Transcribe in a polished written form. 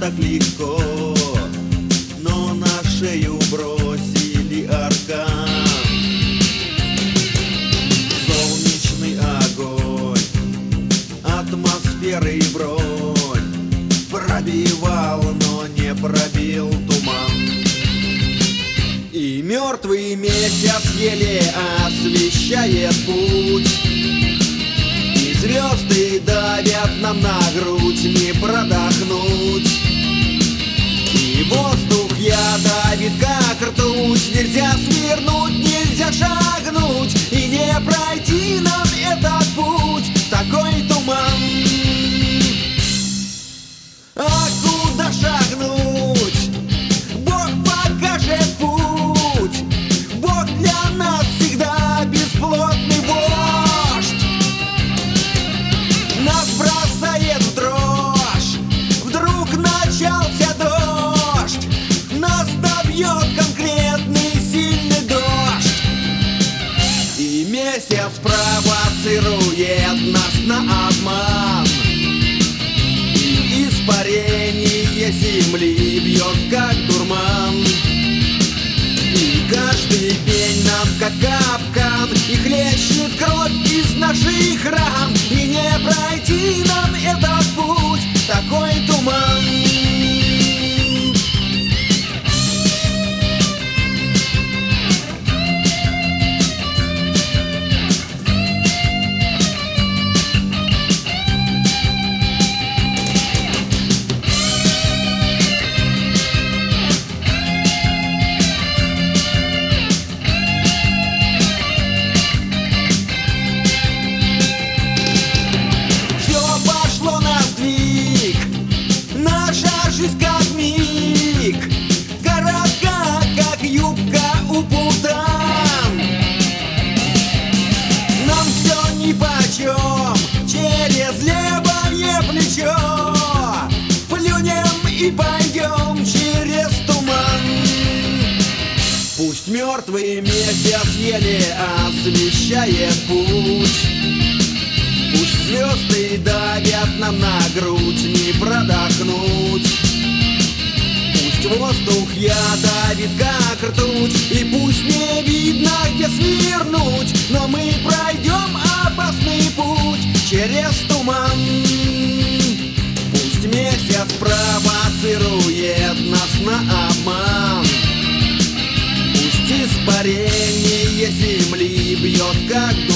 так легко, но на шею бросили аркан. Солнечный огонь, атмосферы и бронь пробивал, но не пробил туман. И мертвый месяц еле освещает путь, и звезды давят нам на грудь, не продохнуть. И воздух давит как ртуть, нельзя свернуть, нельзя шагнуть, и не пройти нам этот путь, такой туман. А куда шагнуть? Бог покажет путь. Бог для нас всегда бесплотный вождь. Нас бросает в дрожь, вдруг начался дождь. Нас добьет конкретный сильный дождь. И месяц провоцирует нас на обман. Испарение земли бьет как дурман. И каждый день нам как капкан, и хлещет кровь из наших ран, и не пройти нам этот путь, такой туман. Жизнь как миг, коротка, как юбка у путан. Нам все нипочем, через левое плечо плюнем и пойдем через туман. Пусть мертвый месяц еле освещает путь, пусть звезды давят нам на грудь, не продохнуть. Пусть воздух давит как ртуть, и пусть не видно, где свернуть, но мы пройдем опасный путь через туман. Пусть месяц провоцирует нас на обман, пусть испарение земли бьет как дурман.